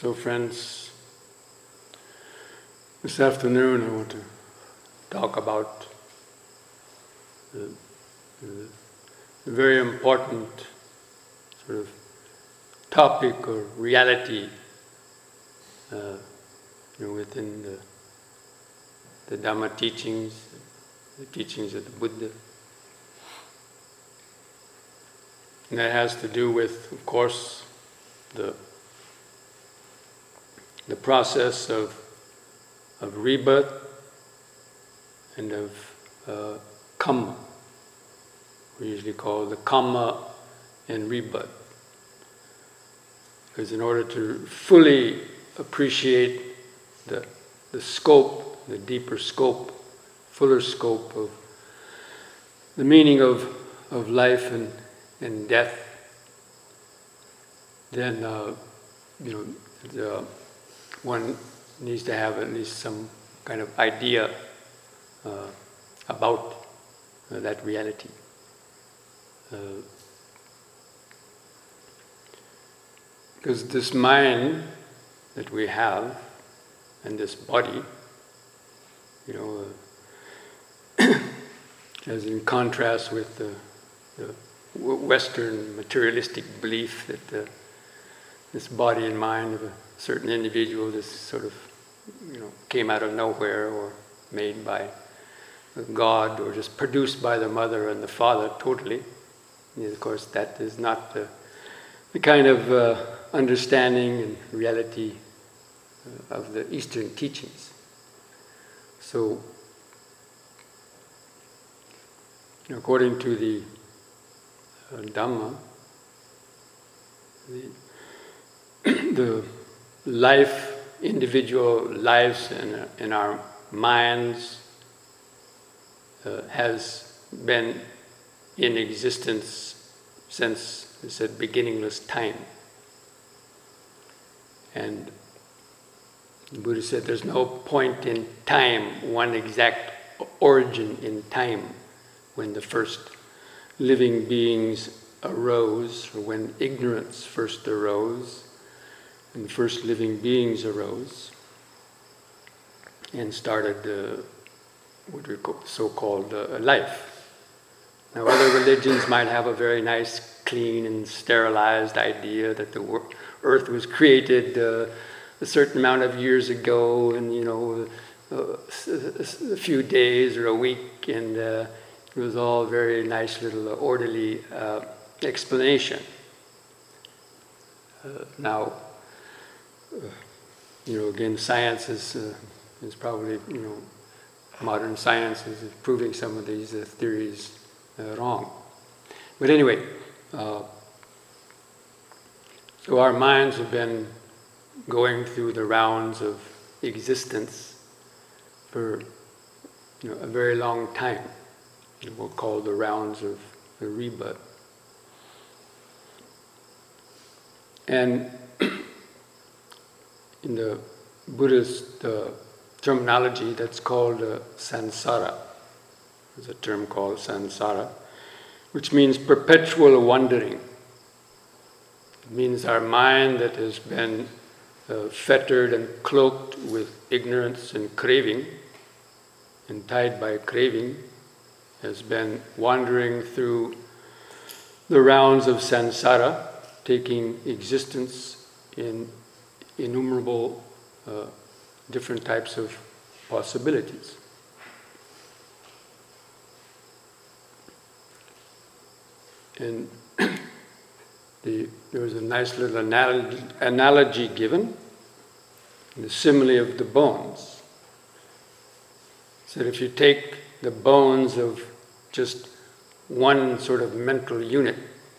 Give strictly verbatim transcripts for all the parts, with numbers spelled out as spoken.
So friends, this afternoon I want to talk about the, the, the very important sort of topic or reality uh, you know, within the, the Dhamma teachings, the teachings of the Buddha. And that has to do with, of course, the the process of of rebirth and of uh, karma. We usually call the karma and rebirth. Because in order to fully appreciate the the scope, the deeper scope, fuller scope of the meaning of of life and and death, then uh, you know the, one needs to have at least some kind of idea uh, about uh, that reality. Uh, because this mind that we have and this body, you know, uh, as in contrast with the, the Western materialistic belief that uh, this body and mind of a certain individual just sort of, you know, came out of nowhere or made by God or just produced by the mother and the father totally. And of course, that is not the, the kind of uh, understanding and reality uh, of the Eastern teachings. So, you know, according to the uh, Dhamma, the the life, individual lives in, in our minds uh, has been in existence since, it said, beginningless time. And the Buddha said there's no point in time, one exact origin in time when the first living beings arose, or when ignorance first arose, and the first living beings arose and started uh, what we call so-called uh, life. Now, other religions might have a very nice, clean and sterilized idea that the wor- earth was created uh, a certain amount of years ago, and you know, uh, a few days or a week, and uh, it was all very nice, little orderly uh, explanation. Uh, now. Uh, you know, again, science is, uh, is probably, you know, modern science is proving some of these uh, theories uh, wrong. But anyway, uh, so our minds have been going through the rounds of existence for, you know, a very long time. You know, we'll call the rounds of the rebirth. And in the Buddhist uh, terminology, that's called uh, samsara. There's a term called samsara, which means perpetual wandering. It means our mind that has been uh, fettered and cloaked with ignorance and craving, and tied by craving, has been wandering through the rounds of samsara, taking existence in innumerable uh, different types of possibilities. And the, there was a nice little analogy, analogy given, the simile of the bones. So if you take the bones of just one sort of mental unit,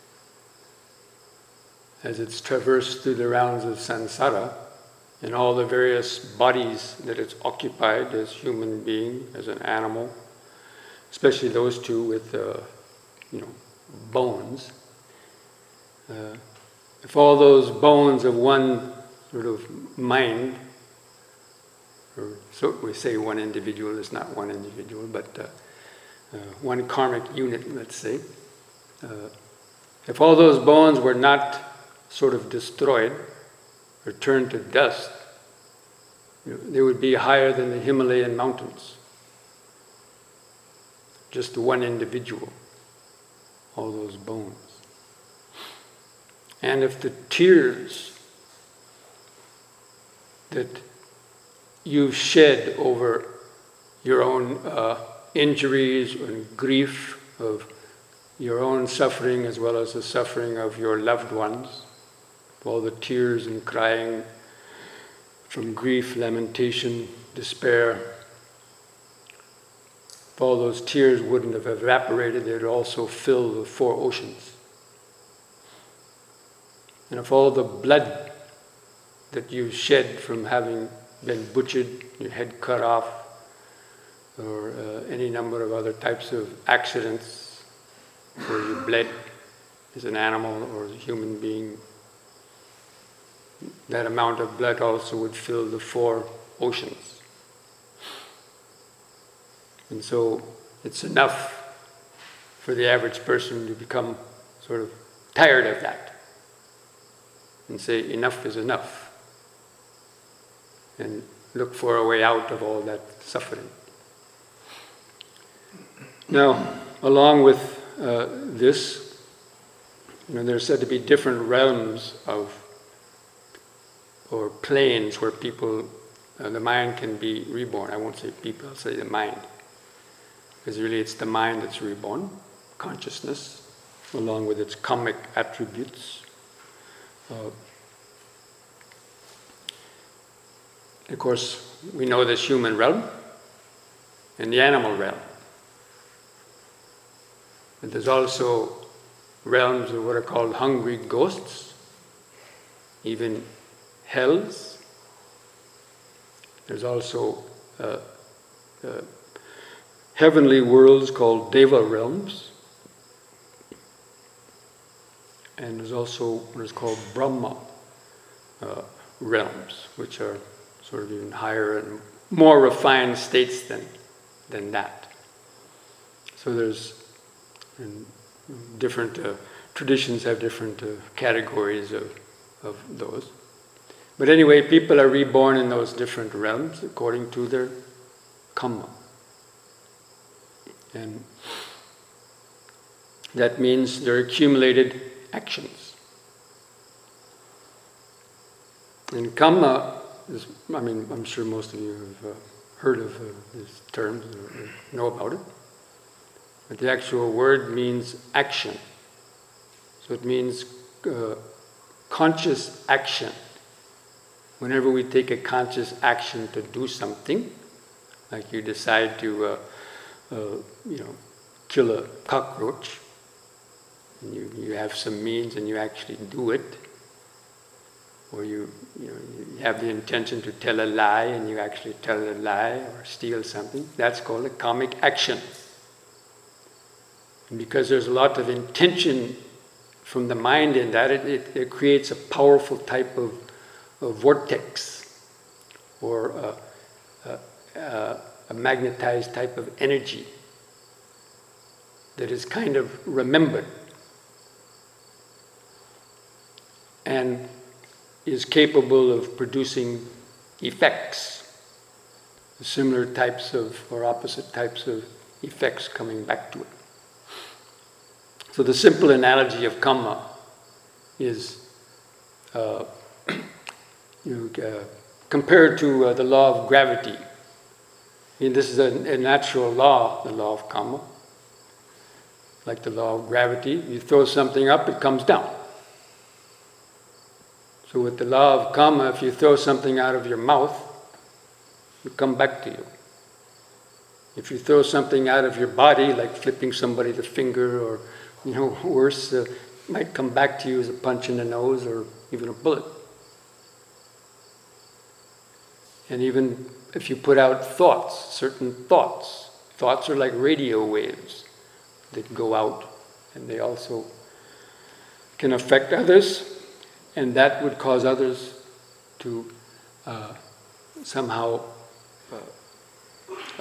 as it's traversed through the rounds of samsara, and all the various bodies that it's occupied as human being, as an animal, especially those two with, uh, you know, bones. Uh, if all those bones of one sort of mind, or so we say one individual is not one individual, but uh, uh, one karmic unit, let's say, uh, if all those bones were not sort of destroyed, or turned to dust, you know, they would be higher than the Himalayan mountains. Just one individual, all those bones. And if the tears that you've shed over your own uh, injuries and grief of your own suffering as well as the suffering of your loved ones, all the tears and crying from grief, lamentation, despair, if all those tears wouldn't have evaporated, they'd also fill the four oceans. And if all the blood that you shed from having been butchered, your head cut off, or uh, any number of other types of accidents where you bled as an animal or as a human being, that amount of blood also would fill the four oceans. And so it's enough for the average person to become sort of tired of that and say, enough is enough, and look for a way out of all that suffering. Now, along with uh, this, you know, there's said to be different realms of, or planes where people, uh, the mind can be reborn. I won't say people, I'll say the mind. Because really it's the mind that's reborn, consciousness, along with its karmic attributes. Uh, of course, we know this human realm and the animal realm. But there's also realms of what are called hungry ghosts, even hells. There's also uh, uh, heavenly worlds called Deva realms. And there's also what is called Brahma uh, realms, which are sort of even higher and more refined states than, than that. So there's and different uh, traditions have different uh, categories of, of those. But anyway, people are reborn in those different realms according to their karma. And that means their accumulated actions. And karma is, I mean, I'm sure most of you have uh, heard of uh, these terms or, or know about it. But the actual word means action. So it means uh, conscious action. Whenever we take a conscious action to do something, like you decide to, uh, uh, you know, kill a cockroach, and you, you have some means and you actually do it, or you, you know, you have the intention to tell a lie and you actually tell a lie or steal something, that's called a karmic action. And because there's a lot of intention from the mind in that, it, it, it creates a powerful type of, of vortex or a, a, a, a magnetized type of energy that is kind of remembered and is capable of producing effects, similar types of or opposite types of effects coming back to it. So the simple analogy of karma is uh, you know, uh, compared to uh, the law of gravity. I mean, this is a, a natural law, the law of karma. Like the law of gravity, you throw something up, it comes down. So with the law of karma, if you throw something out of your mouth, it will come back to you. If you throw something out of your body, like flipping somebody the finger or, you know, worse, uh, might come back to you as a punch in the nose or even a bullet. And even if you put out thoughts, certain thoughts, thoughts are like radio waves that go out, and they also can affect others, and that would cause others to uh, somehow uh, uh,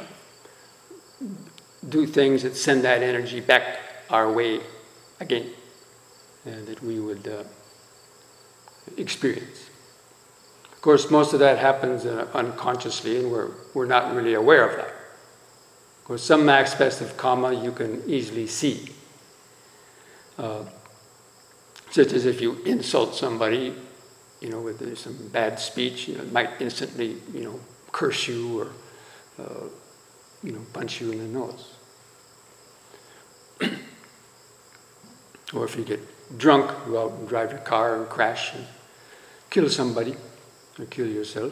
do things that send that energy back our way again, and that we would uh, experience. course, most of that happens uh, unconsciously, and we're, we're not really aware of that. Of course, some aspects of karma you can easily see. Uh, such as if you insult somebody, you know, with some bad speech, you know, it might instantly, you know, curse you or, uh, you know, punch you in the nose. Or if you get drunk, go out and drive your car and crash and kill somebody or kill yourself.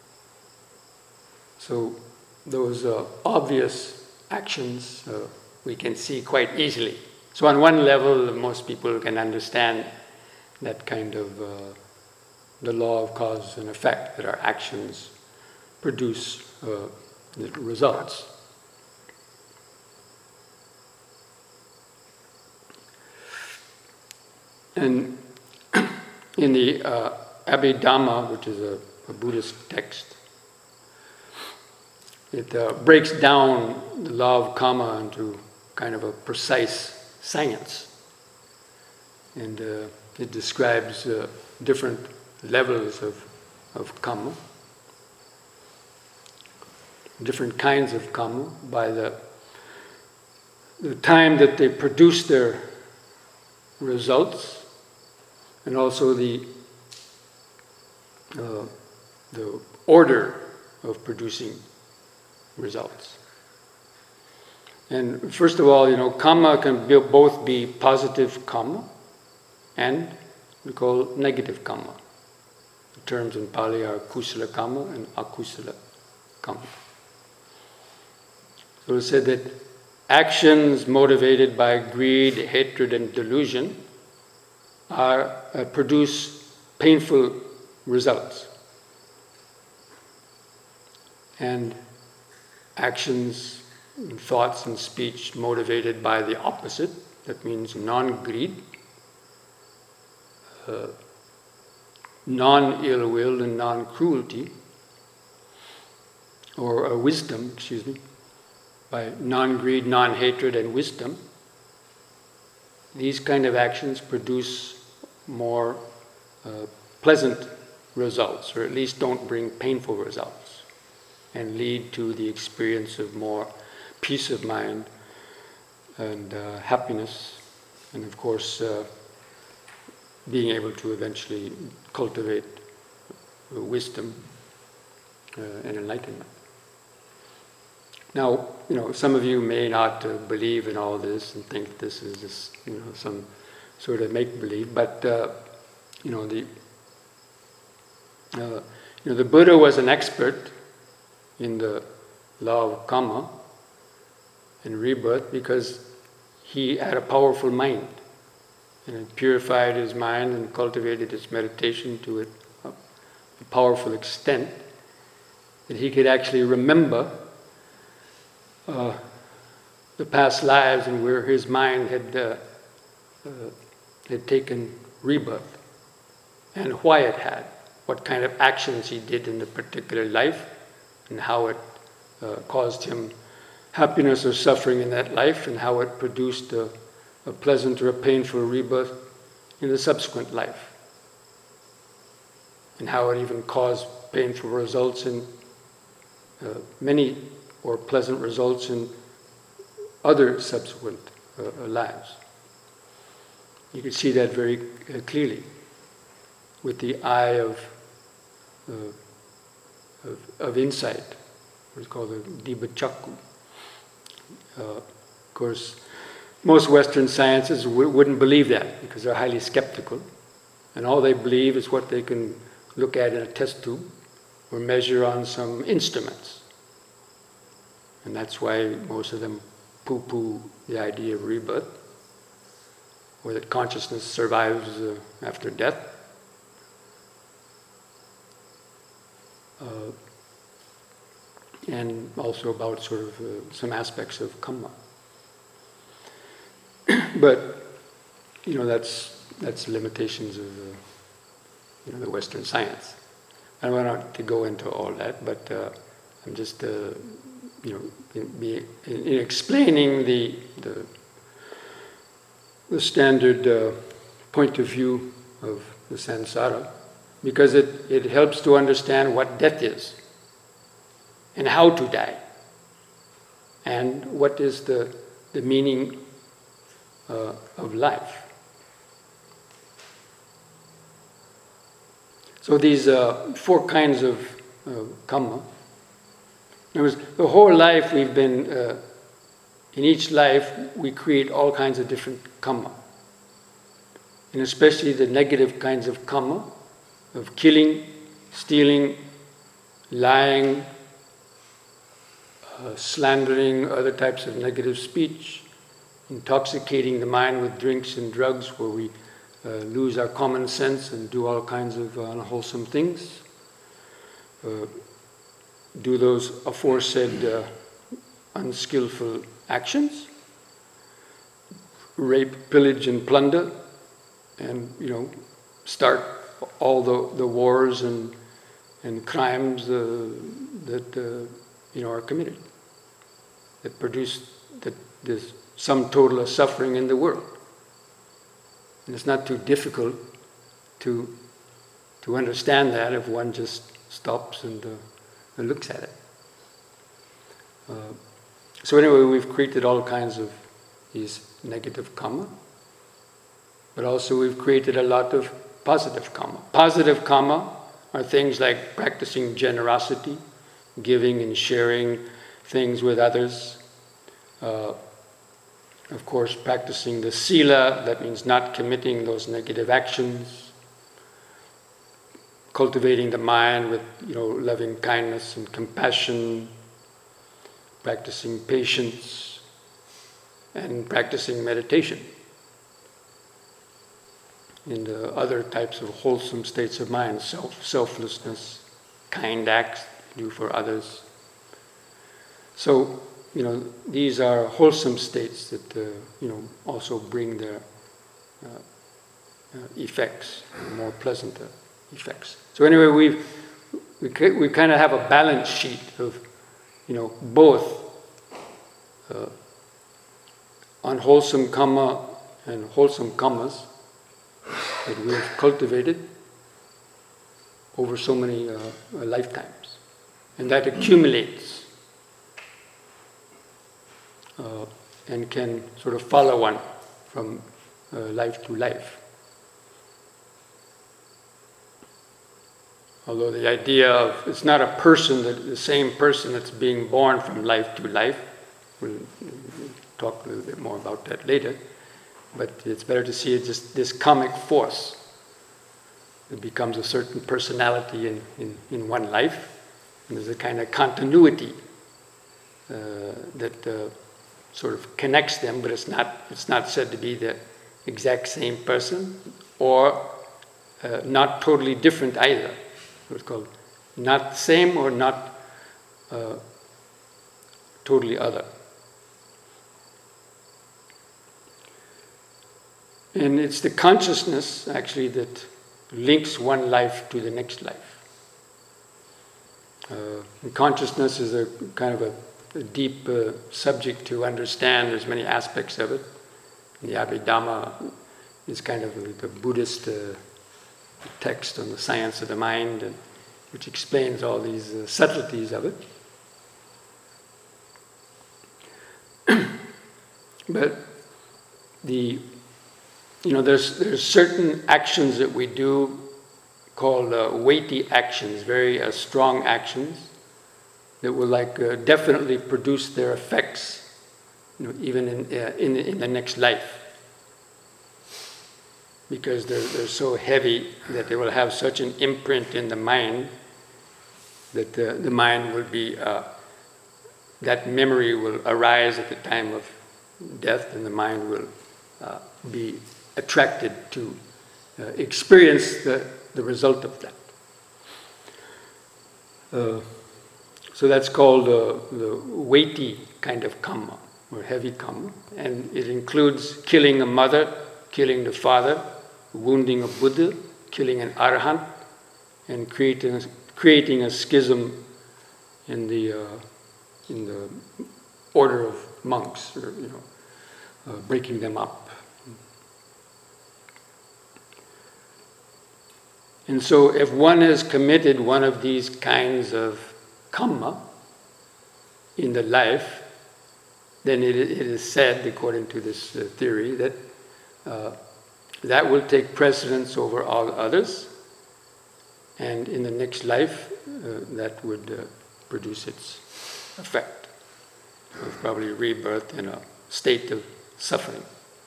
So those uh, obvious actions uh, we can see quite easily. So on one level, most people can understand that kind of uh, the law of cause and effect, that our actions produce uh, the results. And in the uh, Abhidhamma, which is a, a Buddhist text, it uh, breaks down the law of karma into kind of a precise science. And uh, it describes uh, different levels of, of karma, different kinds of karma, by the, the time that they produce their results, and also the uh, the order of producing results. And first of all, you know, karma can be, both be positive karma and we call negative karma. The terms in Pali are kusala karma and akusala karma. So it said that actions motivated by greed, hatred, and delusion are uh, produce painful results, and actions, and thoughts, and speech motivated by the opposite, that means non-greed, uh, non-ill will, and non-cruelty, or uh, wisdom, excuse me, by non-greed, non-hatred, and wisdom. These kind of actions produce more uh, pleasant results, or at least don't bring painful results, and lead to the experience of more peace of mind and uh, happiness, and of course uh, being able to eventually cultivate wisdom uh, and enlightenment. Now, you know, some of you may not uh, believe in all this and think this is just, you know, some sort of make-believe, but uh, you know, the uh, you know, the Buddha was an expert in the law of karma and rebirth because he had a powerful mind, and it purified his mind and cultivated his meditation to a, a powerful extent that he could actually remember Uh, the past lives and where his mind had uh, uh, had taken rebirth and why it had, what kind of actions he did in the particular life, and how it uh, caused him happiness or suffering in that life, and how it produced a, a pleasant or a painful rebirth in the subsequent life, and how it even caused painful results in uh, many or pleasant results in other subsequent uh, lives. You can see that very uh, clearly with the eye of, uh, of, of insight, what's called the Dibachakku. Uh, of course, most Western sciences w- wouldn't believe that because they're highly skeptical, and all they believe is what they can look at in a test tube or measure on some instruments. And that's why most of them poo-poo the idea of rebirth, or that consciousness survives uh, after death. Uh, and also about sort of uh, some aspects of karma. But, you know, that's that's limitations of uh, you know, the Western science. I don't want to go into all that, but uh, I'm just uh, you know, in, be, in, in explaining the the, the standard uh, point of view of the samsara, because it, it helps to understand what death is and how to die and what is the, the meaning uh, of life. So these uh, four kinds of uh, karma. In other words, the whole life we've been, uh, in each life we create all kinds of different karma. And especially the negative kinds of karma, of killing, stealing, lying, uh, slandering, other types of negative speech, intoxicating the mind with drinks and drugs where we uh, lose our common sense and do all kinds of uh, unwholesome things. Uh, do those aforesaid uh, unskillful actions, rape, pillage, and plunder, and, you know, start all the, the wars and, and crimes uh, that, uh, you know, are committed, that produce that this sum total of suffering in the world. And it's not too difficult to, to understand that if one just stops and, uh, and looks at it. Uh, so anyway, we've created all kinds of these negative karma, but also we've created a lot of positive karma. Positive karma are things like practicing generosity, giving and sharing things with others. Uh, of course, practicing the sila, that means not committing those negative actions. Cultivating the mind with, you know, loving kindness and compassion. Practicing patience and practicing meditation. And uh, other types of wholesome states of mind, self, selflessness, kind acts do for others. So, you know, these are wholesome states that, uh, you know, also bring their uh, uh, effects, more pleasant uh, effects. So anyway, we've, we we kind of have a balance sheet of, you know, both uh, unwholesome karma and wholesome karmas that we have cultivated over so many uh, lifetimes. And that accumulates uh, and can sort of follow one from uh, life to life. Although the idea of, it's not a person, that the same person that's being born from life to life. We'll talk a little bit more about that later. But it's better to see it just this karmic force. It becomes a certain personality in, in, in one life. And there's a kind of continuity uh, that uh, sort of connects them, but it's not, it's not said to be the exact same person, or uh, not totally different either. It's called not the same or not uh, totally other. And it's the consciousness, actually, that links one life to the next life. Uh, and consciousness is a kind of a, a deep uh, subject to understand. There's many aspects of it. And the Abhidhamma is kind of the Buddhist uh, text on the science of the mind, and, which explains all these uh, subtleties of it. But the You know, there's there's certain actions that we do called uh, weighty actions, very uh, strong actions that will like uh, definitely produce their effects, you know, even in uh, in in the next life, because they're they're so heavy that they will have such an imprint in the mind that the the mind will be uh, that memory will arise at the time of death, and the mind will uh, be attracted to uh, experience the, the result of that. Uh, so that's called uh, the weighty kind of karma, or heavy karma. And it includes killing a mother, killing the father, wounding a Buddha, killing an arahant, and creating a, creating a schism in the uh, in the order of monks, or, you know, uh, breaking them up. And so if one has committed one of these kinds of karma in the life, then it, it is said, according to this uh, theory, that uh, that will take precedence over all others, and in the next life, uh, that would uh, produce its effect of probably rebirth in a state of suffering.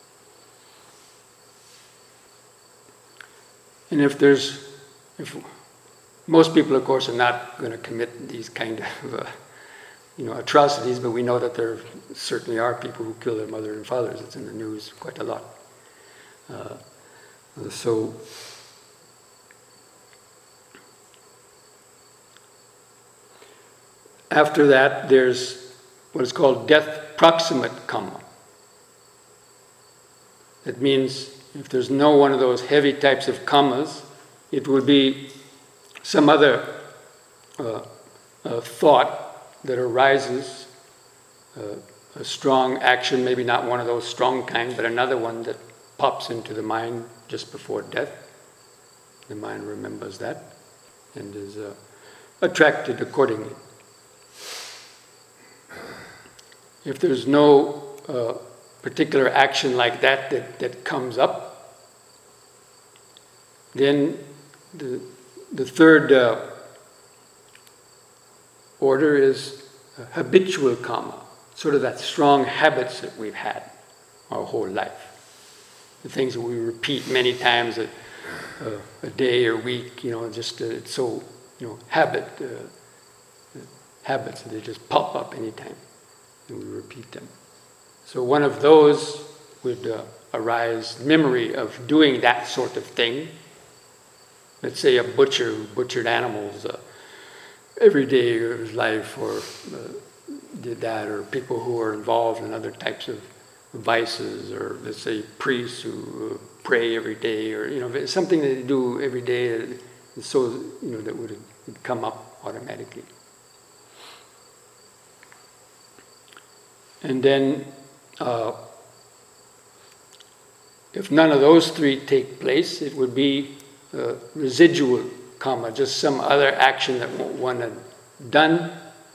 And if there's, if most people, of course, are not going to commit these kind of, uh, you know, atrocities, but we know that there certainly are people who kill their mother and fathers. It's in the news quite a lot. Uh, so, after that, there's what is called death proximate karma. That means if there's no one of those heavy types of karmas, it would be some other uh, uh, thought that arises, uh, a strong action, maybe not one of those strong kind, but another one that pops into the mind just before death. The mind remembers that and is uh, attracted accordingly. If there's no uh, particular action like that, that that comes up, then the, the third uh, order is uh, habitual karma, sort of that strong habits that we've had our whole life. The things that we repeat many times a, uh, a day or week, you know, just uh, it's so, you know, habit, uh, habits, they just pop up anytime and we repeat them. So one of those would uh, arise, memory of doing that sort of thing. Let's say a butcher who butchered animals uh, every day of his life, or uh, did that, or people who are involved in other types of vices, or let's say priests who uh, pray every day, or you know, something that they do every day, that, so you know, that would come up automatically. And then, uh, if none of those three take place, it would be uh, residual karma, just some other action that one had done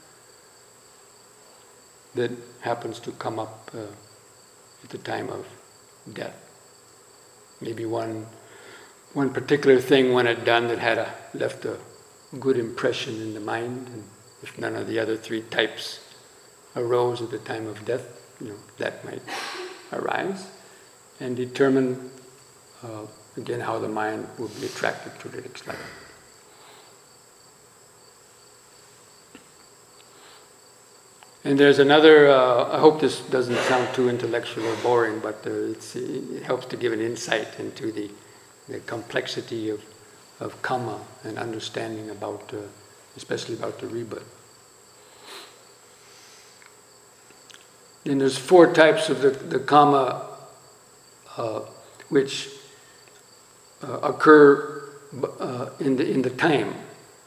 that happens to come up uh, at the time of death. Maybe one one particular thing one had done that had a, left a good impression in the mind, and if none of the other three types arose at the time of death, you know, that might arise and determine uh, again how the mind will be attracted to the next life. And there's another, uh, I hope this doesn't sound too intellectual or boring, but uh, it's, it helps to give an insight into the, the complexity of, of karma and understanding about, uh, especially about the rebirth. Then there's four types of the, the karma uh, which uh, occur uh, in the in the time.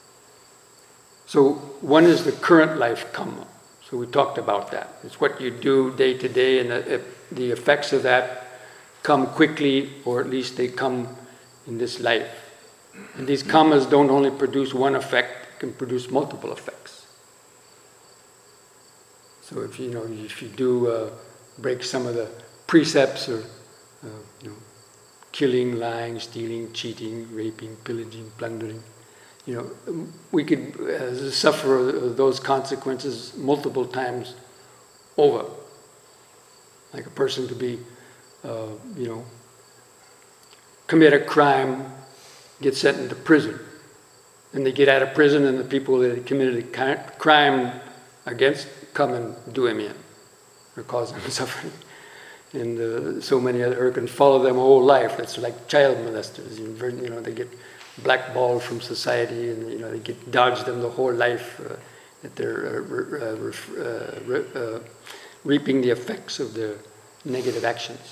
So one is the current life karma. So we talked about that. It's what you do day to day, and the, the effects of that come quickly, or at least they come in this life. And these karmas don't only produce one effect; they can produce multiple effects. So if you know, if you do uh, break some of the precepts, or uh, you know, killing, lying, stealing, cheating, raping, pillaging, plundering, you know, we could uh, suffer those consequences multiple times over. Like a person to be, uh, you know, commit a crime, get sent into prison, and they get out of prison, and the people that committed a crime against come and do him in, or cause them suffering. And uh, so many other, or can follow them whole life. It's like child molesters. You know, they get blackballed from society, and you know they get dodged them the whole life. Uh, that they're uh, uh, uh, uh, reaping the effects of their negative actions.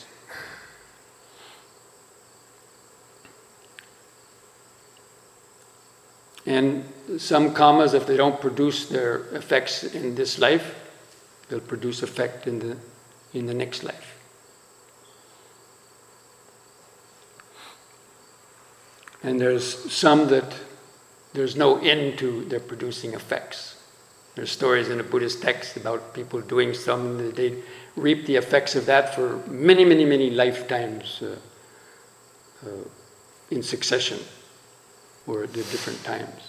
And some karmas, if they don't produce their effects in this life, they'll produce effect in the in the next life. And there's some that there's no end to their producing effects. There's stories in the Buddhist text about people doing some, that they reap the effects of that for many, many, many lifetimes uh, uh, in succession, or at different times.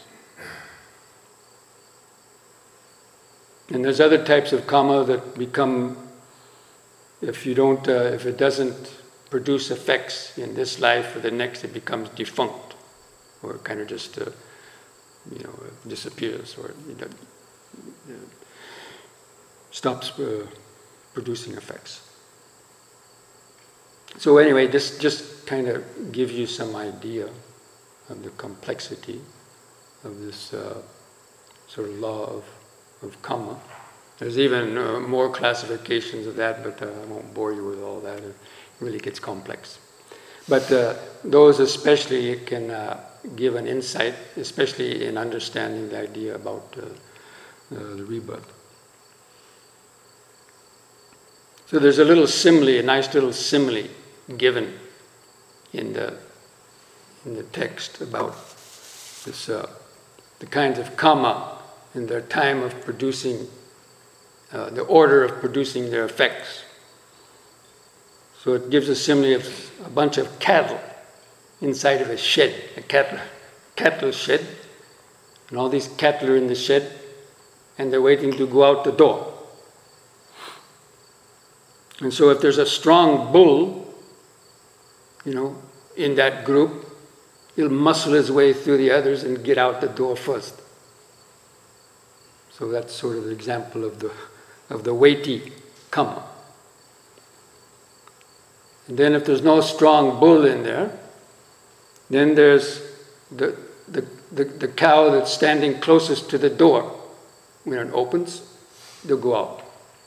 And there's other types of karma that become, if you don't, uh, if it doesn't produce effects in this life or the next, it becomes defunct, or kind of just, uh, you know, disappears, or it uh, stops uh, producing effects. So anyway, this just kind of gives you some idea of the complexity of this uh, sort of law of, of karma. There's even uh, more classifications of that, but uh, I won't bore you with all that. It really gets complex. But uh, those especially can uh, give an insight, especially in understanding the idea about uh, uh, the rebirth. So there's a little simile, a nice little simile given in the in the text about this, uh, the kinds of karma in their time of producing, uh, the order of producing their effects. So it gives a simile of a bunch of cattle inside of a shed, a cattle, cattle shed, and all these cattle are in the shed, and they're waiting to go out the door. And so if there's a strong bull, you know, in that group, he'll muscle his way through the others and get out the door first. So that's sort of the example of the of the weighty karma. And then if there's no strong bull in there, then there's the the, the, the cow that's standing closest to the door. When it opens, they'll go out.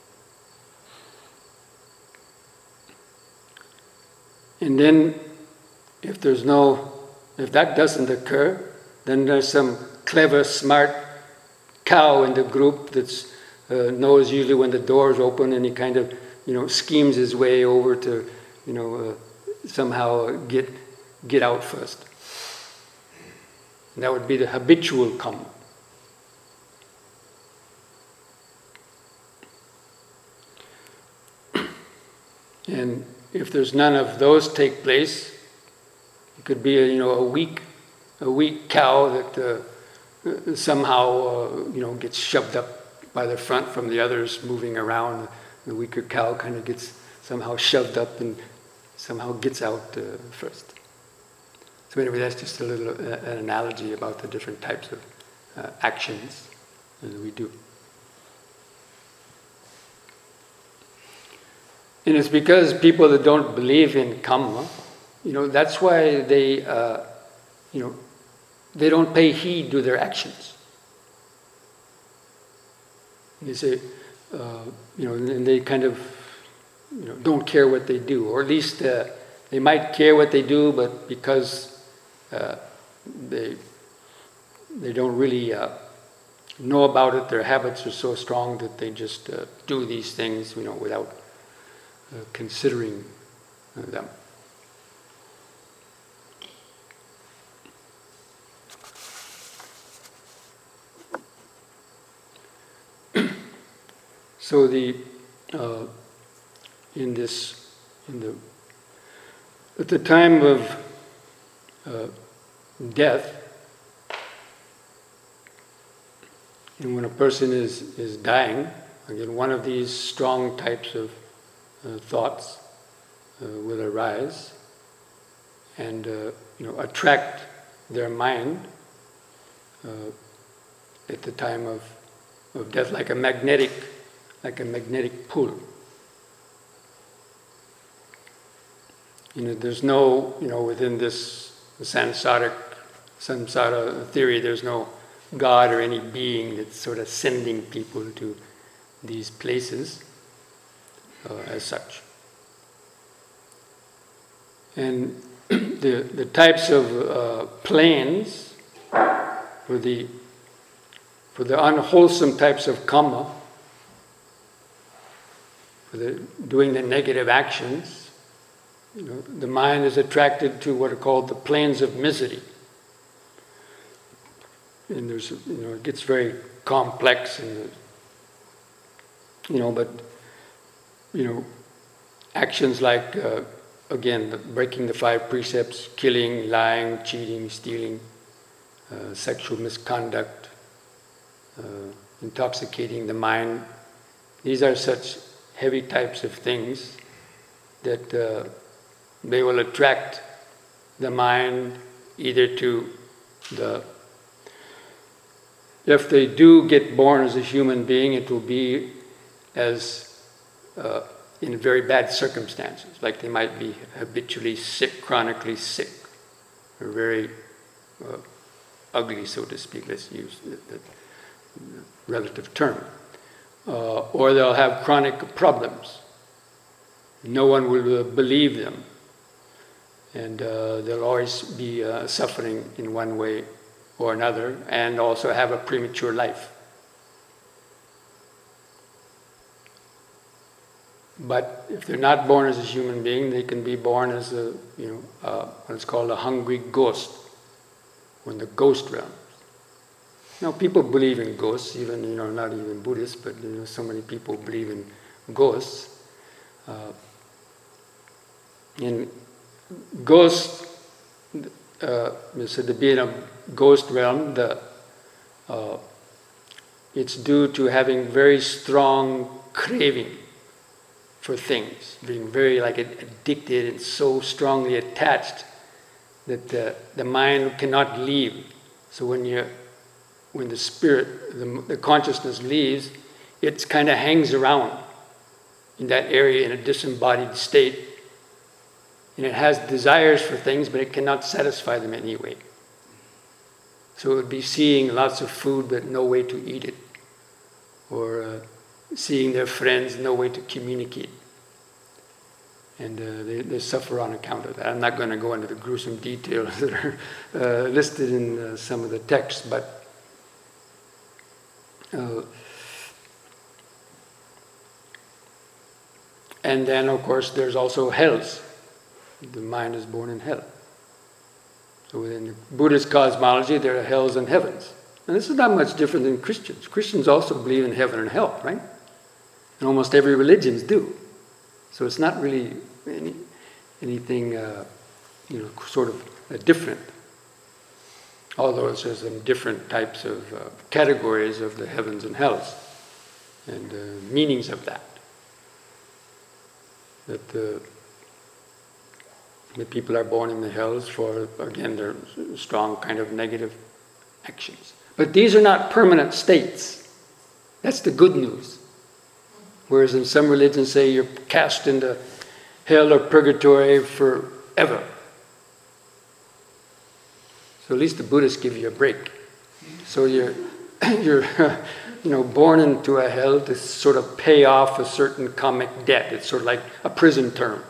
And then if there's no If that doesn't occur, then there's some clever, smart cow in the group that uh, knows usually when the door is open, and he kind of, you know, schemes his way over to, you know, uh, somehow get get out first. And that would be the habitual karma. And if there's none of those take place, it could be a, you know, a weak, a weak cow that uh, somehow uh, you know, gets shoved up by the front from the others moving around. The weaker cow kind of gets somehow shoved up and somehow gets out uh, first. So anyway, that's just a little uh, an analogy about the different types of uh, actions that we do. And it's because people that don't believe in karma, you know, that's why they, uh, you know, they don't pay heed to their actions. They say, uh, you know, and they kind of, you know, don't care what they do, or at least uh, they might care what they do, but because uh, they they don't really uh, know about it, their habits are so strong that they just uh, do these things, you know, without uh, considering uh, them. So the uh, in this in the at the time of uh, death, and when a person is is dying, again, one of these strong types of uh, thoughts uh, will arise and uh, you know, attract their mind uh, at the time of of death, like a magnetic. like a magnetic pull. You know, there's no, you know, within this samsaric, samsara theory, there's no God or any being that's sort of sending people to these places uh, as such. And the the types of uh, planes for the for the unwholesome types of karma, for the, doing the negative actions, you know, the mind is attracted to what are called the planes of misery. and there's, you know, it gets very complex, and you know, but you know, actions like uh, again, the, breaking the five precepts, killing, lying, cheating, stealing, uh, sexual misconduct, uh, intoxicating the mind. These are such heavy types of things that uh, they will attract the mind either to the, if they do get born as a human being, it will be as uh, in very bad circumstances, like they might be habitually sick, chronically sick, or very uh, ugly, so to speak, let's use the, the relative term. Uh, or they'll have chronic problems. No one will uh, believe them. And uh, they'll always be uh, suffering in one way or another, and also have a premature life. But if they're not born as a human being, they can be born as a, you know, uh, what's called a hungry ghost, or in the ghost realm. Now, people believe in ghosts, even, you know, not even Buddhists, but you know, so many people believe in ghosts. Uh, in ghosts, uh, so to be in a ghost realm, the uh, it's due to having very strong craving for things, being very like addicted and so strongly attached that the, the mind cannot leave. So when you, when the spirit, the, the consciousness leaves, it kind of hangs around in that area in a disembodied state, and it has desires for things, but it cannot satisfy them anyway. So it would be seeing lots of food, but no way to eat it, or uh, seeing their friends, no way to communicate. And uh, they, they suffer on account of that. I'm not going to go into the gruesome details that are uh, listed in uh, some of the texts, but uh, and then, of course, there's also hells. The mind is born in hell. So within the Buddhist cosmology, there are hells and heavens. And this is not much different than Christians. Christians also believe in heaven and hell, right? And almost every religions do. So it's not really any, anything, uh, you know, sort of uh, different. Although there's some different types of uh, categories of the heavens and hells, and uh, meanings of that. That the, the people are born in the hells for, again, their strong kind of negative actions. But these are not permanent states. That's the good news. Whereas in some religions say you're cast into hell or purgatory forever. So at least the Buddhists give you a break. So you're, you're you know, born into a hell to sort of pay off a certain karmic debt. It's sort of like a prison term,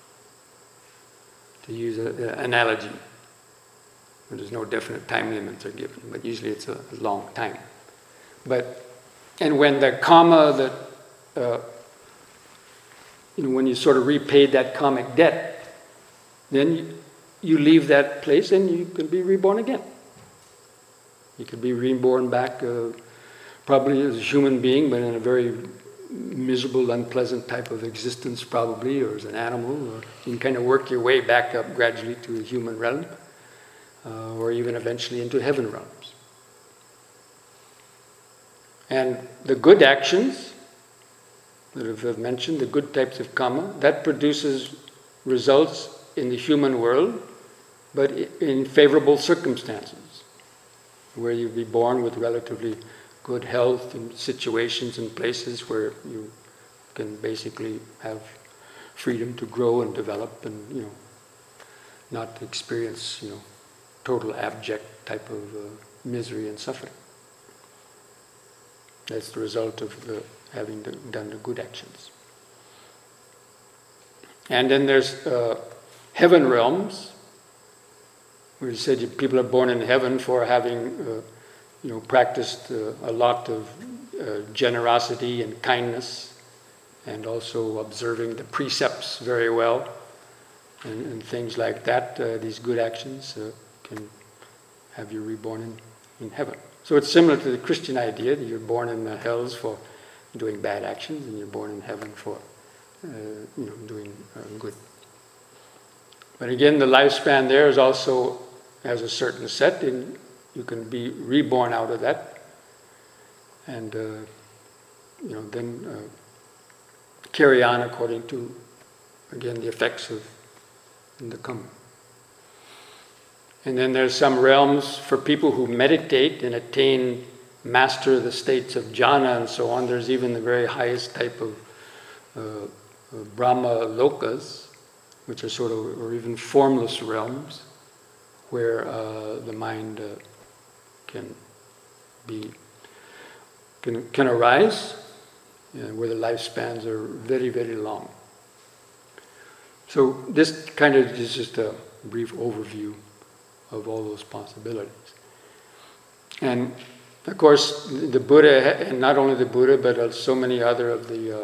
to use an analogy. There's no definite time limits are given, but usually it's a, a long time. But, and when the karma that Uh, you know, when you sort of repaid that karmic debt, then you, you leave that place and you can be reborn again. You could be reborn back uh, probably as a human being, but in a very miserable, unpleasant type of existence probably, or as an animal, or you can kind of work your way back up gradually to the human realm, uh, or even eventually into heaven realms. And the good actions that I've mentioned, the good types of karma, that produces results in the human world, but in favorable circumstances, where you'll be born with relatively good health and situations and places where you can basically have freedom to grow and develop, and you know, not experience, you know, total abject type of uh, misery and suffering. That's the result of the having done the good actions. And then there's uh, heaven realms, where you said people are born in heaven for having, uh, you know, practiced uh, a lot of uh, generosity and kindness, and also observing the precepts very well, and, and things like that. Uh, these good actions uh, can have you reborn in, in heaven. So it's similar to the Christian idea that you're born in the hells for doing bad actions, and you're born in heaven for uh, you know, doing uh, good. But again, the lifespan there is also has a certain set, and you can be reborn out of that, and uh, you know then uh, carry on according to, again, the effects of the karma. And then there's some realms for people who meditate and attain, master the states of jhana and so on. There's even the very highest type of uh, uh, Brahma lokas, which are sort of, or even formless realms, where uh, the mind uh, can be, can, can arise, you know, where the lifespans are very, very long. So this kind of is just a brief overview of all those possibilities. And of course, the Buddha, and not only the Buddha, but so many other of the uh,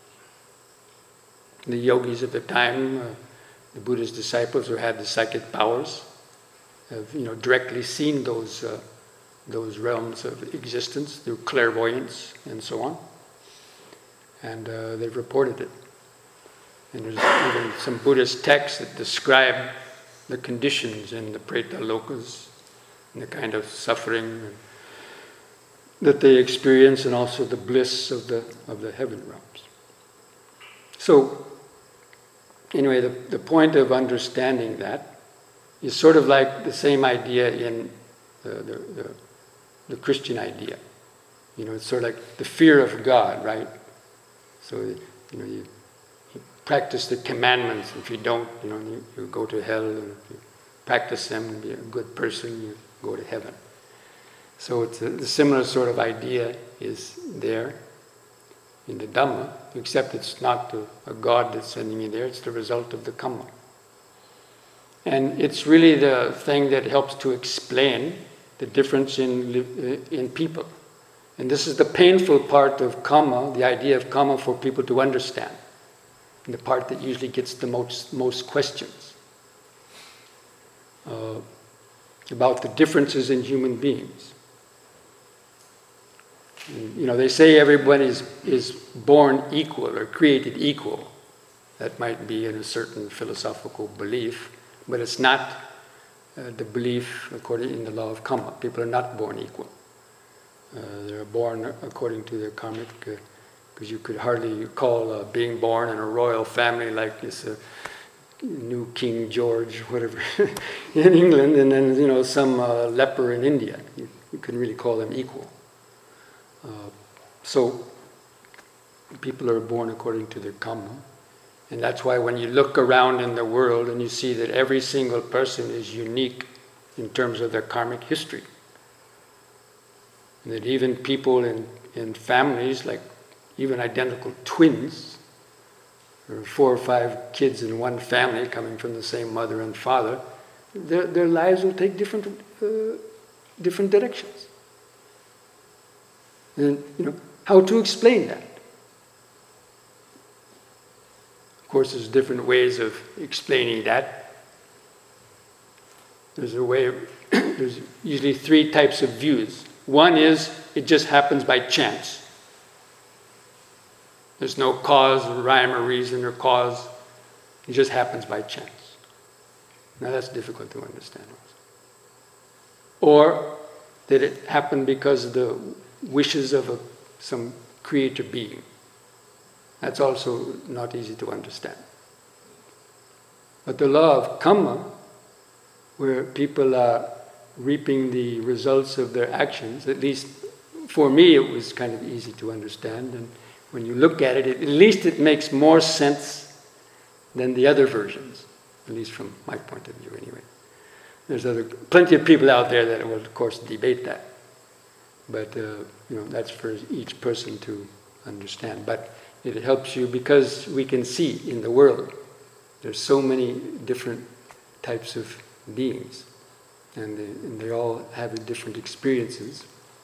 the yogis at the time, uh, the Buddha's disciples who had the psychic powers, have you know directly seen those uh, those realms of existence through clairvoyance and so on, and uh, they've reported it. And there's even some Buddhist texts that describe the conditions in the Preta Lokas, and the kind of suffering that they experience, and also the bliss of the of the heaven realms. So, anyway, the, the point of understanding that is sort of like the same idea in the, the, the, the Christian idea. You know, it's sort of like the fear of God, right? So, you know, you practice the commandments. If you don't, you know, you, you go to hell. And if you practice them and be a good person, you go to heaven. So it's a, the similar sort of idea is there in the Dhamma, except it's not a, a God that's sending you there, it's the result of the karma. And it's really the thing that helps to explain the difference in, in people. And this is the painful part of karma, the idea of karma for people to understand. And the part that usually gets the most, most questions uh, about the differences in human beings. And, you know, they say everybody is, is born equal or created equal. That might be in a certain philosophical belief, but it's not uh, the belief according in the law of karma. People are not born equal. Uh, they're born according to their karmic. Uh, Because you could hardly call uh, being born in a royal family like this uh, new King George, whatever, in England, and then you know some uh, leper in India. You, you couldn't really call them equal. Uh, so people are born according to their karma, and that's why when you look around in the world and you see that every single person is unique in terms of their karmic history, and that even people in in families like even identical twins, or four or five kids in one family coming from the same mother and father, their, their lives will take different uh, different directions. And you know, how to explain that? Of course, there's different ways of explaining that. There's a way of, there's usually three types of views. One is, it just happens by chance. There's no cause, or rhyme, or reason, or cause. It just happens by chance. Now that's difficult to understand also. Or that it happened because of the wishes of a, some creator being. That's also not easy to understand. But the law of karma, where people are reaping the results of their actions, at least for me it was kind of easy to understand, and when you look at it, it, at least it makes more sense than the other versions, at least from my point of view anyway. There's other, plenty of people out there that will, of course, debate that. But, uh, you know, that's for each person to understand. But it helps you because we can see in the world, there's so many different types of beings. And they, and they all have different experiences.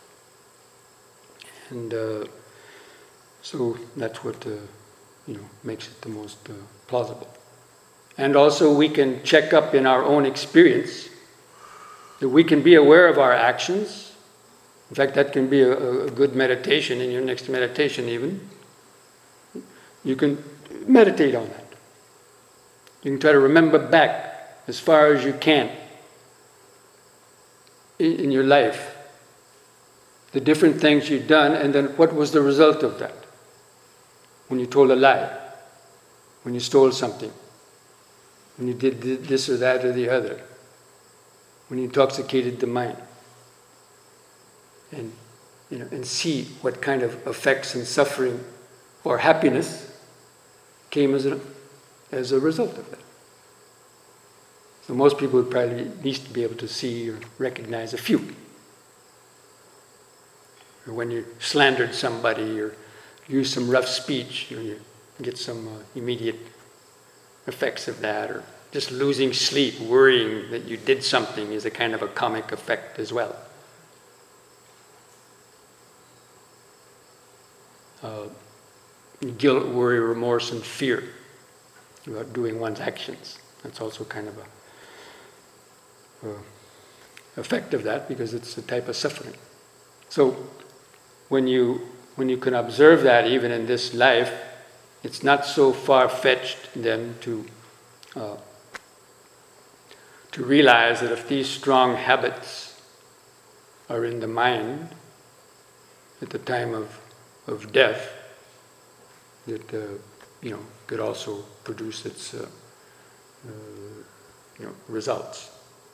And uh, so that's what uh, you know makes it the most uh, plausible. And also we can check up in our own experience that we can be aware of our actions In fact, that can be a, a good meditation in your next meditation even. You can meditate on that. You can try to remember back as far as you can in, in your life the different things you've done, and then what was the result of that? When you told a lie, when you stole something, when you did this or that or the other, when you intoxicated the mind, and you know, and see what kind of effects and suffering or happiness came as a, as a result of that. So most people would probably at least be able to see or recognize a few. Or when you slandered somebody or used some rough speech, you, know, you get some uh, immediate effects of that. Or just losing sleep, worrying that you did something is a kind of a comic effect as well. Uh, guilt, worry, remorse, and fear about doing one's actions. That's also kind of a, a effect of that, because it's a type of suffering. So when you when you can observe that even in this life, it's not so far-fetched then to uh, to realize that if these strong habits are in the mind at the time of of death, that uh, you know could also produce its uh, uh, you know results.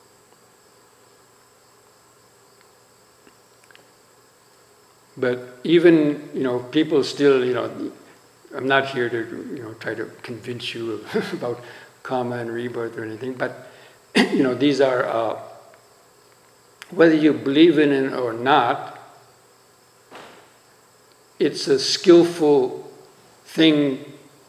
But even, you know, people still, you know, I'm not here to, you know, try to convince you about karma and rebirth or anything, but, you know, these are, uh, whether you believe in it or not, it's a skillful thing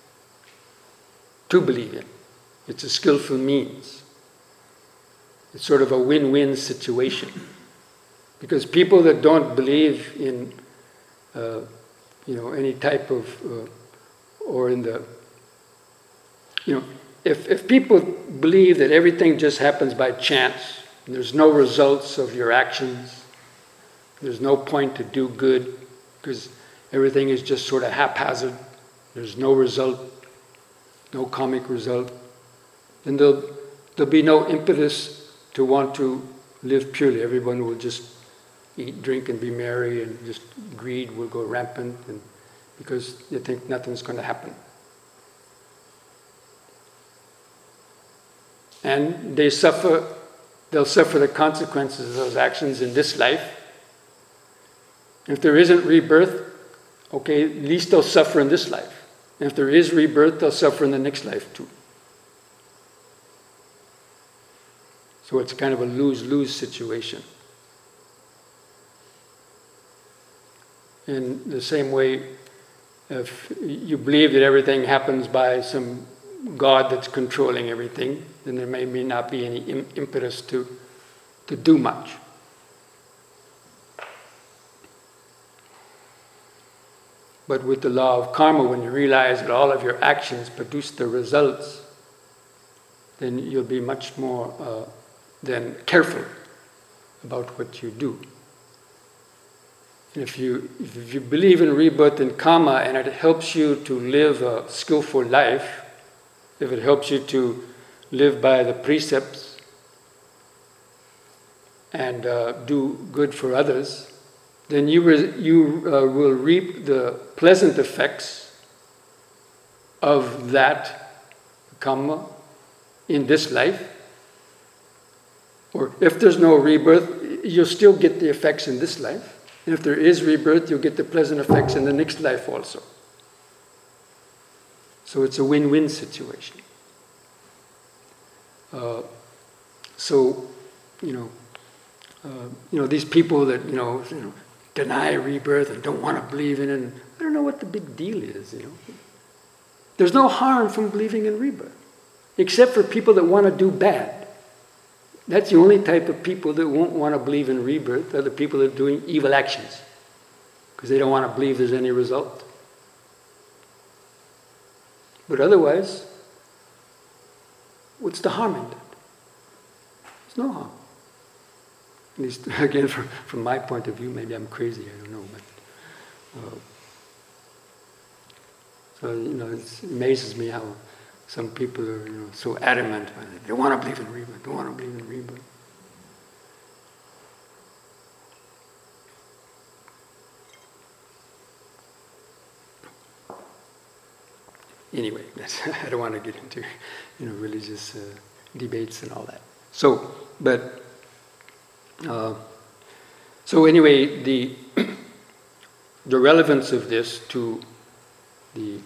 to believe in. It's a skillful means. It's sort of a win-win situation. Because people that don't believe in, uh, you know, any type of, uh, or in the, you know, if, if people believe that everything just happens by chance, and there's no results of your actions, there's no point to do good, because everything is just sort of haphazard, there's no result, no comic result, then there'll, there'll be no impetus to want to live purely. Everyone will just eat, drink, and be merry, and just greed will go rampant, and because you think nothing's going to happen. And they suffer, they'll suffer the consequences of those actions in this life. If there isn't rebirth, okay, at least they'll suffer in this life. And if there is rebirth, they'll suffer in the next life too. So it's kind of a lose-lose situation. In the same way, if you believe that everything happens by some God that's controlling everything, then there may, may not be any im- impetus to, to do much. But with the law of karma, when you realize that all of your actions produce the results, then you'll be much more uh, then careful about what you do. And if you if you believe in rebirth and karma, and it helps you to live a skillful life, if it helps you to live by the precepts and uh, do good for others, then you re- you uh, will reap the pleasant effects of that karma in this life. Or if there's no rebirth, you'll still get the effects in this life. And if there is rebirth, you'll get the pleasant effects in the next life also. So it's a win-win situation. Uh, so, you know, uh, you know these people that you know, you know deny rebirth and don't want to believe in it. And I don't know what the big deal is. You know, there's no harm from believing in rebirth, except for people that want to do bad. That's the only type of people that won't want to believe in rebirth, are the people that are doing evil actions, because they don't want to believe there's any result. But otherwise, what's the harm in that? There's no harm. At least, again, from, from my point of view, maybe I'm crazy, I don't know. But uh, so, you know, it amazes me how some people are, you know, so adamant. They want to believe in rebirth, they want to believe in rebirth. Anyway, that's, I don't want to get into, you know, religious uh, debates and all that. So, but, uh, so anyway, the the relevance of this to the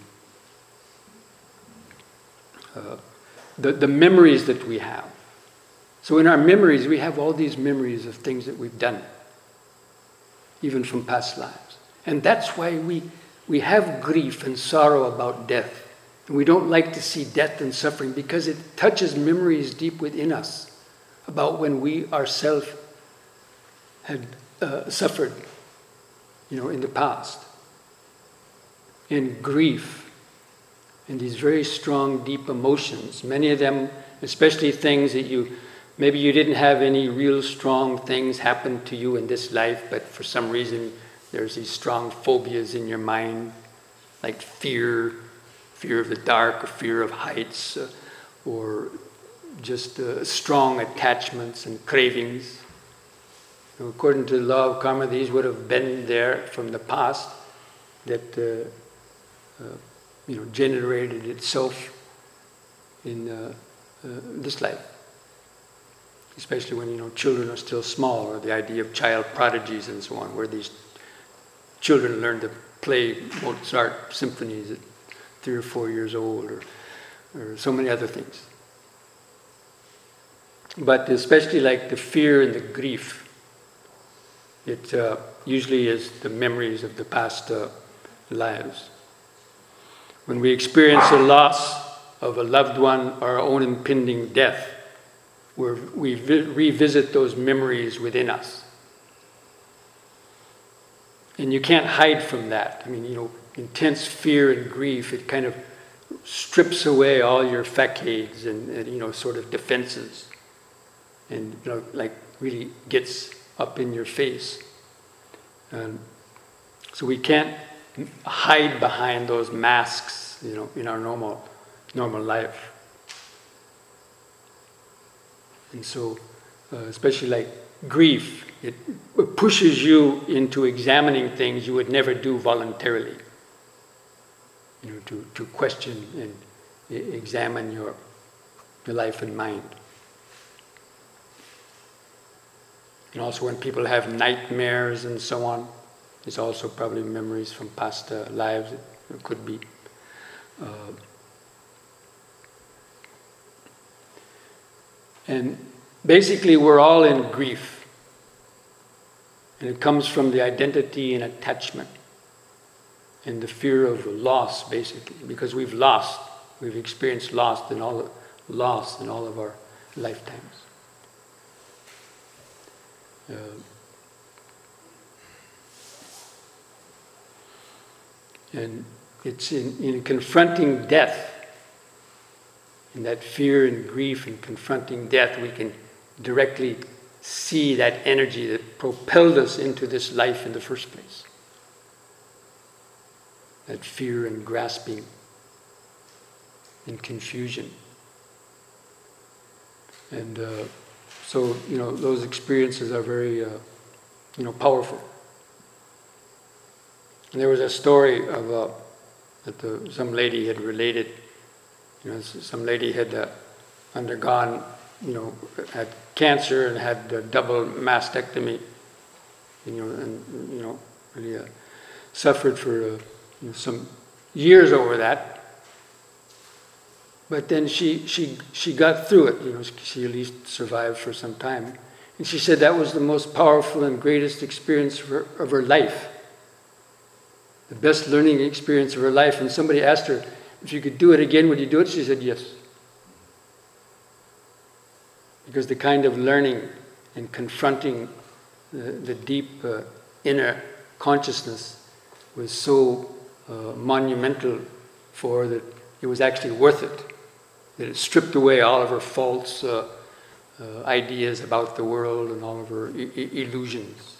uh, the the memories that we have. So in our memories, we have all these memories of things that we've done, even from past lives, and that's why we we have grief and sorrow about death. We don't like to see death and suffering because it touches memories deep within us about when we ourselves had uh, suffered, you know, in the past. And grief and these very strong, deep emotions, many of them, especially things that you, maybe you didn't have any real strong things happen to you in this life, but for some reason there's these strong phobias in your mind, like fear, fear of the dark, or fear of heights, uh, or just uh, strong attachments and cravings. You know, according to the law of karma, these would have been there from the past that uh, uh, you know, generated itself in uh, uh, this life. Especially when, you know, children are still small, or the idea of child prodigies and so on, where these children learn to play Mozart symphonies at three or four years old, or, or so many other things. But especially like the fear and the grief, it uh, usually is the memories of the past uh, lives. When we experience a loss of a loved one or our own impending death, we're, we vi- revisit those memories within us. And you can't hide from that. I mean, you know, intense fear and grief, it kind of strips away all your facades and, and, you know, sort of defenses, and, you know, like really gets up in your face. Um, so we can't hide behind those masks, you know, in our normal normal life. And so, uh, especially like grief, it pushes you into examining things you would never do voluntarily. You know, to, to question and e- examine your, your life and mind. And also when people have nightmares and so on, it's also probably memories from past uh, lives. It, it could be. Uh, and basically we're all in grief. And it comes from the identity and attachment. And the fear of loss, basically, because we've lost, we've experienced loss in all, loss in all of our lifetimes. Uh, and it's in, in confronting death, in that fear and grief and confronting death, we can directly see that energy that propelled us into this life in the first place. That fear and grasping and confusion. And uh, so, you know, those experiences are very, uh, you know, powerful. And there was a story of uh, that the, some lady had related. You know, some lady had uh, undergone, you know, had cancer and had a double mastectomy. You know, and you know, really uh, suffered for uh, you know, some years over that. But then she she she got through it. You know, she at least survived for some time. And she said that was the most powerful and greatest experience of her, of her life. The best learning experience of her life. And somebody asked her, if you could do it again, would you do it? She said yes. Because the kind of learning and confronting the, the deep uh, inner consciousness was so uh, monumental for her that it was actually worth it. That it stripped away all of her false uh, uh, ideas about the world and all of our I- I- illusions.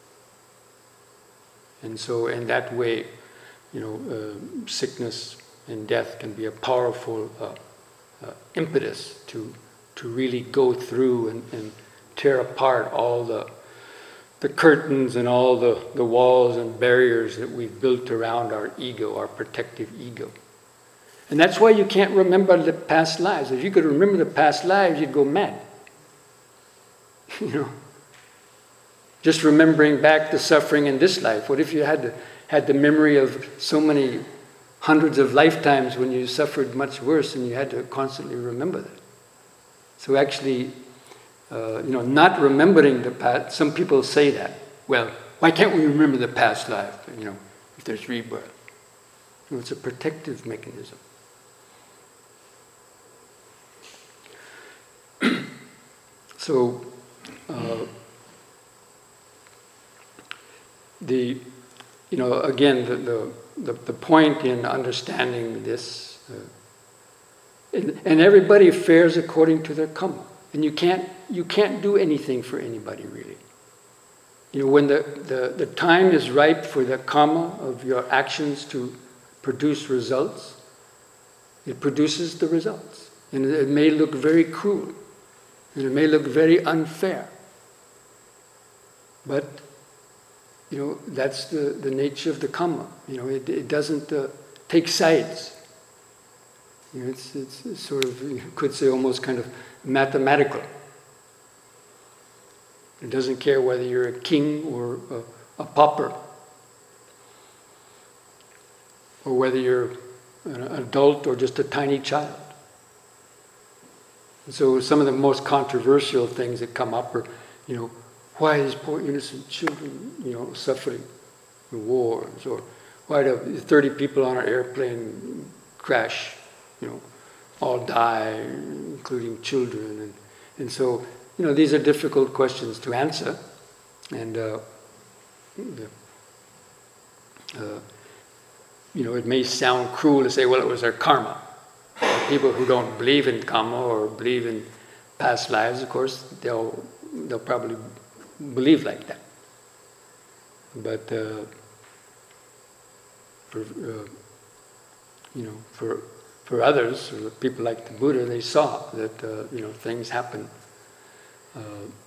And so in that way, you know, uh, sickness and death can be a powerful uh, uh, impetus to to really go through and, and tear apart all the the curtains and all the, the walls and barriers that we've built around our ego, our protective ego. And that's why you can't remember the past lives. If you could remember the past lives, you'd go mad. You know, just remembering back the suffering in this life. What if you had the, had the memory of so many hundreds of lifetimes when you suffered much worse and you had to constantly remember that? So actually, uh, you know, not remembering the past, some people say that. Well, why can't we remember the past life, you know, if there's rebirth? You know, it's a protective mechanism. So, uh, the, you know, again, the, the, the, the point in understanding this, uh, and, and everybody fares according to their karma. And you can't, you can't do anything for anybody, really. You know, when the, the, the time is ripe for the karma of your actions to produce results, it produces the results. And it may look very cruel, and it may look very unfair. But, you know, that's the, the nature of the karma. You know, it, it doesn't uh, take sides. You know, it's, it's, it's sort of, you could say, almost kind of mathematical. It doesn't care whether you're a king or a, a pauper, or whether you're an adult or just a tiny child. And so some of the most controversial things that come up are, you know, why these poor innocent children, you know, suffering in wars, or why do thirty people on an airplane crash, you know, all die, including children. And, and so, you know, these are difficult questions to answer. And, uh, uh, you know, it may sound cruel to say, well, it was their karma. People who don't believe in karma or believe in past lives, of course, they'll, they'll probably believe like that. But uh, for, uh, you know, for For others, or people like the Buddha, they saw that uh, you know, things happen. Uh,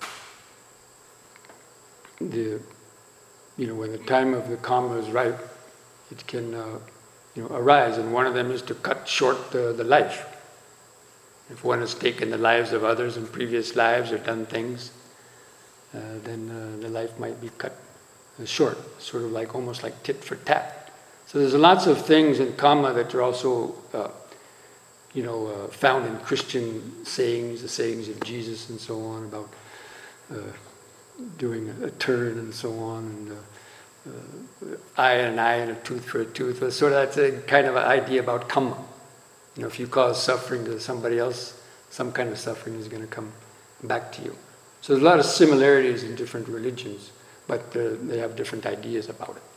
the you know, when the time of the karma is ripe, it can uh, you know, arise, and one of them is to cut short uh, the life. If one has taken the lives of others in previous lives or done things, uh, then uh, the life might be cut uh, short, sort of like almost like tit for tat. So there's lots of things in karma that are also uh, you know, uh, found in Christian sayings, the sayings of Jesus and so on, about uh, doing a, a turn and so on, and uh, uh, eye and an eye and a tooth for a tooth. So that's a kind of an idea about karma. You know, if you cause suffering to somebody else, some kind of suffering is going to come back to you. So there's a lot of similarities in different religions, but uh, they have different ideas about it.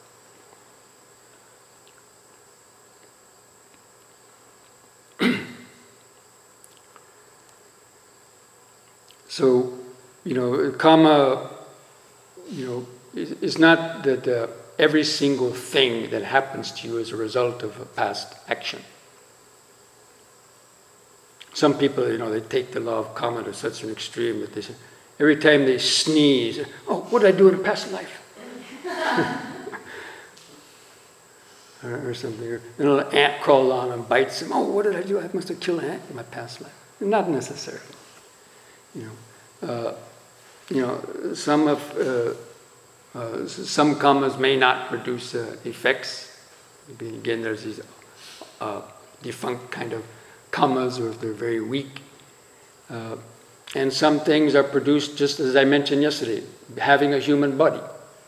So, you know, karma, you know, is not that uh, every single thing that happens to you is a result of a past action. Some people, you know, they take the law of karma to such an extreme that they say, every time they sneeze, oh, what did I do in a past life? or, or something. Or a little ant crawls on and bites them. Oh, what did I do? I must have killed an ant in my past life. Not necessarily. You know, uh, you know, some of uh, uh, some karmas may not produce uh, effects. Again, there's these uh, defunct kind of karmas, or if they're very weak. Uh, and some things are produced, just as I mentioned yesterday, having a human body.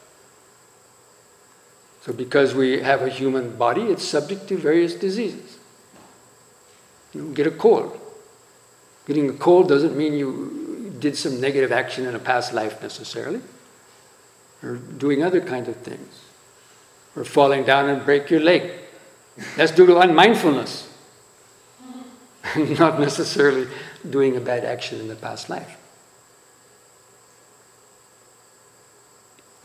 So because we have a human body, it's subject to various diseases. You know, get a cold. Getting a cold doesn't mean you did some negative action in a past life necessarily. Or doing other kinds of things. Or falling down and break your leg. That's due to unmindfulness. Not necessarily doing a bad action in the past life.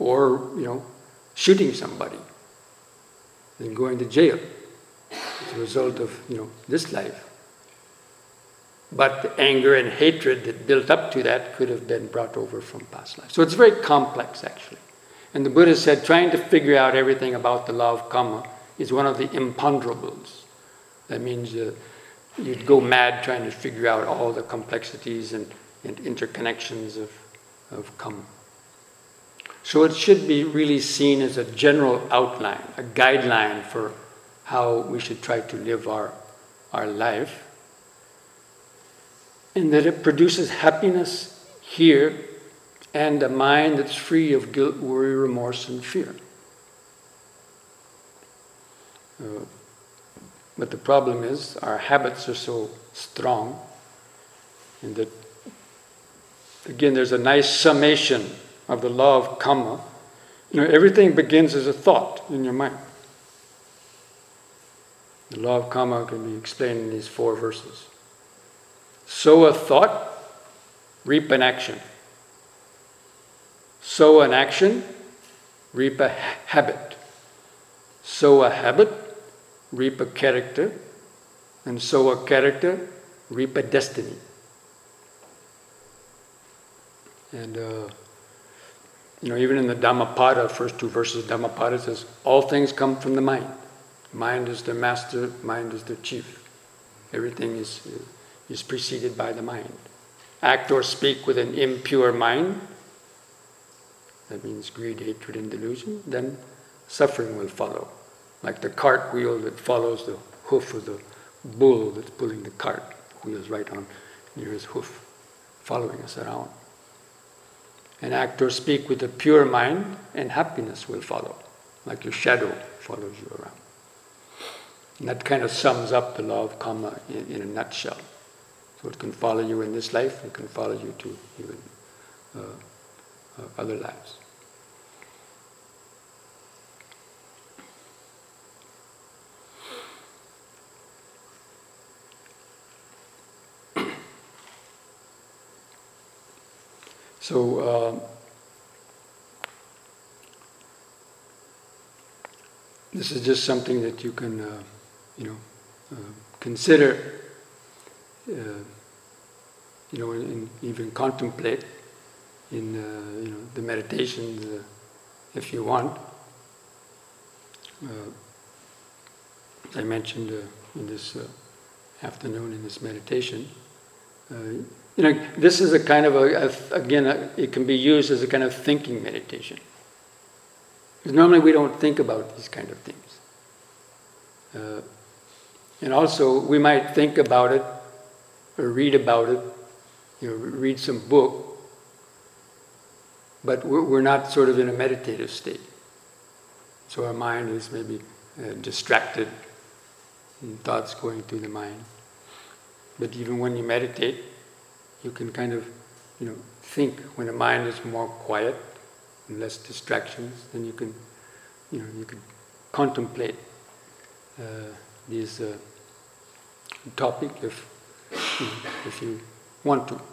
or, you know, shooting somebody and going to jail as a result of, you know, this life. But the anger and hatred that built up to that could have been brought over from past life. So it's very complex, actually. And the Buddha said trying to figure out everything about the law of karma is one of the imponderables. That means uh, you'd go mad trying to figure out all the complexities and, and interconnections of, of karma. So it should be really seen as a general outline, a guideline for how we should try to live our, our life. And that it produces happiness here and a mind that's free of guilt, worry, remorse, and fear. Uh, but the problem is our habits are so strong, and that, again, there's a nice summation of the law of karma. You know, everything begins as a thought in your mind. The law of karma can be explained in these four verses. Sow a thought, reap an action. Sow an action, reap a ha- habit. Sow a habit, reap a character. And sow a character, reap a destiny. And, uh, you know, even in the Dhammapada, first two verses, Dhammapada says, all things come from the mind. Mind is their master, mind is their chief. Everything is... Uh, is preceded by the mind. Act or speak with an impure mind, that means greed, hatred, and delusion, then suffering will follow. Like the cart wheel that follows the hoof of the bull that's pulling the cart. The wheel's right on near his hoof, following us around. And act or speak with a pure mind, and happiness will follow, like your shadow follows you around. And that kind of sums up the law of karma in, in a nutshell. So it can follow you in this life, it can follow you to even uh, uh, other lives. So, uh, this is just something that you can, uh, you know, uh, consider. Uh, you know, and, and even contemplate in uh, you know the meditations uh, if you want. Uh, as I mentioned uh, in this uh, afternoon in this meditation, uh, you know, this is a kind of a, a again a, it can be used as a kind of thinking meditation. Because normally we don't think about these kind of things, uh, and also we might think about it. Or read about it, you know, read some book, but we're, we're not sort of in a meditative state. So our mind is maybe uh, distracted, and thoughts going through the mind. But even when you meditate, you can kind of, you know, think. When the mind is more quiet and less distractions, then you can, you know, you can contemplate uh, these uh, topic if. if you want to.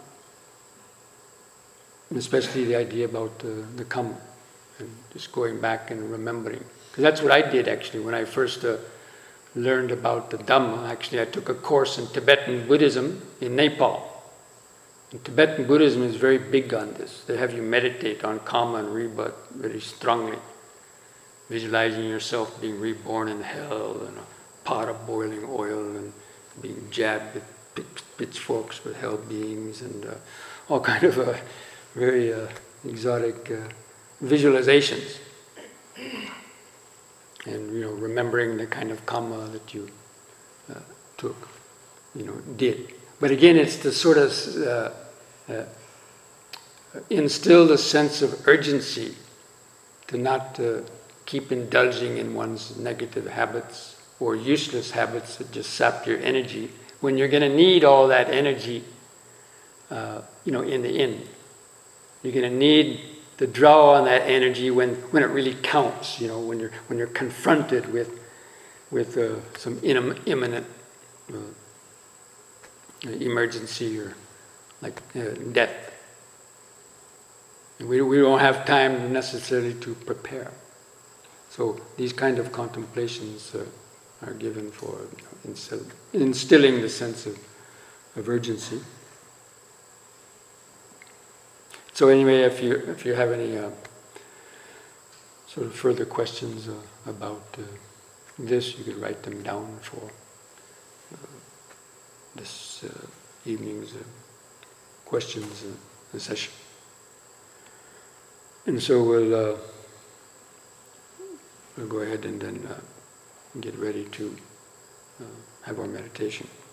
And especially the idea about uh, the karma, and just going back and remembering. Because that's what I did actually when I first uh, learned about the Dhamma. Actually, I took a course in Tibetan Buddhism in Nepal. And Tibetan Buddhism is very big on this. They have you meditate on karma and rebirth very strongly. Visualizing yourself being reborn in hell, and a pot of boiling oil, and being jabbed with pitchforks with hell beings, and uh, all kind of uh, very uh, exotic uh, visualizations, and you know, remembering the kind of karma that you uh, took, you know, did. But again, it's to sort of uh, uh, instill a sense of urgency to not uh, keep indulging in one's negative habits or useless habits that just sap your energy, when you're going to need all that energy, uh, you know, in the end. You're going to need to draw on that energy when, when it really counts, you know, when you're when you're confronted with with uh, some in, imminent uh, emergency or like uh, death. And we, we don't have time necessarily to prepare. So these kind of contemplations uh, are given for you know, instill, instilling the sense of, of urgency. So anyway, if you if you have any uh, sort of further questions uh, about uh, this, you could write them down for uh, this uh, evening's uh, questions uh, session. And so we'll uh, we'll go ahead and then uh, get ready to uh, have our meditation.